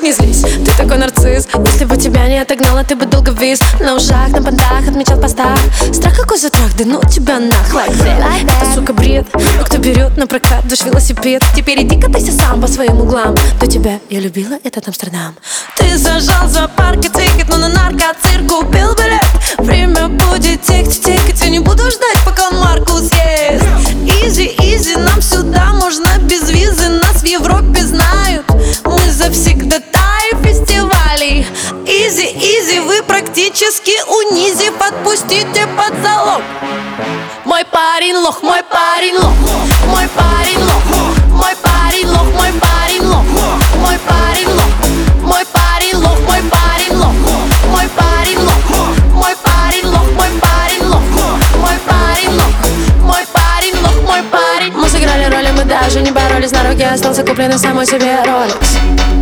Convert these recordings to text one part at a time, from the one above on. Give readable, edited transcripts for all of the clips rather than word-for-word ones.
не злись, ты такой нарцисс. Если бы тебя не отогнала, ты бы долго вис. На ушах, на понтах, отмечал в постах. Страх какой за трах, да ну тебя нах. Like that, это, сука, бред. Но кто берет на прокат ваш велосипед? Теперь иди катайся сам по своим углам. До тебя я любила этот Амстердам. Ты зажал зоопарк и тикет, но на наркоцирк купил билет. Время будет тикать, я не буду ждать, пока Маркус ест. Изи, изи, нам сюда можно без визы. Нас в Европе знают, мы завсегдатаи фестивалей. Изи, изи, вы практически унизив. Подпустите под залог. Мой парень лох, мой парень лох. Мой парень лох, мой парень лох, мой парень лох. Мой парень лох, мой парень лох, мой парень лох. Мой парень лох, мой парень лох, мой парень лох. Мой парень лох, мой парень лох, мой парень. Мы сыграли роли, мы даже не боролись. На руке остался купленный самой себе Rolex.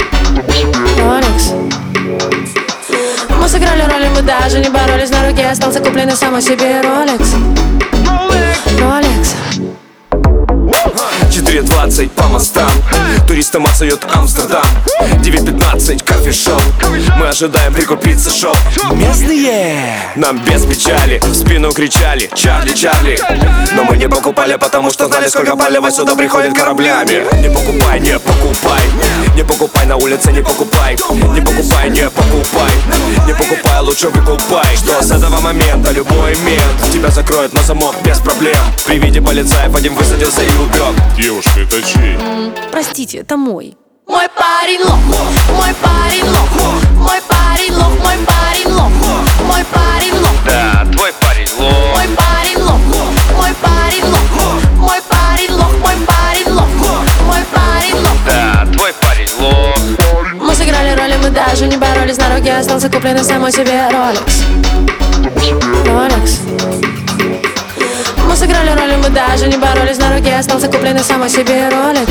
Мы сыграли роли, мы даже не боролись. На руке остался купленный самой себе Rolex. 4:20 по мостам, туристам отстает Амстердам. 9:15 кофешоп, мы ожидаем прикупиться шоу. Местные нам без печали в спину кричали: Чарли, Чарли. Но мы не покупали, потому что знали, сколько палева сюда приходит кораблями. Не покупай, не покупай. Не покупай на улице, не покупай. Не покупай, не покупай. Не покупай, лучше выкупай. Что с этого момента любой мент тебя закроет на замок без проблем. При виде полицаев один высадился и убег. Девушка, это чей? Простите, это мой. Мой парень лох, мой парень лох. Мой парень лох, мой парень лох. Мой парень лох. Да, твой парень лох. Мой парень лох, мой парень лох. Мой парень лох, мой парень лох. Мой парень лох. Да, твой парень лох. Мы сыграли роли, мы даже не боролись. На руке остался купленный самой себе Rolex. Мы сыграли роли, мы даже не боролись. На руке остался купленный самой себе Rolex.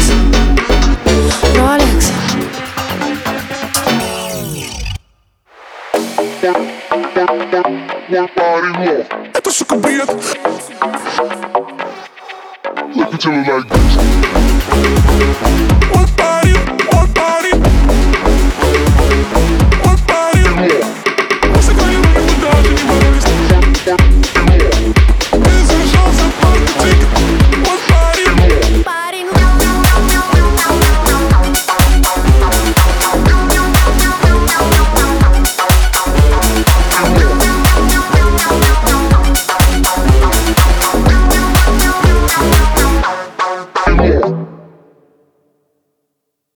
Мой парень лох. Это, сука, бред. Let me tell you like this. Мой парень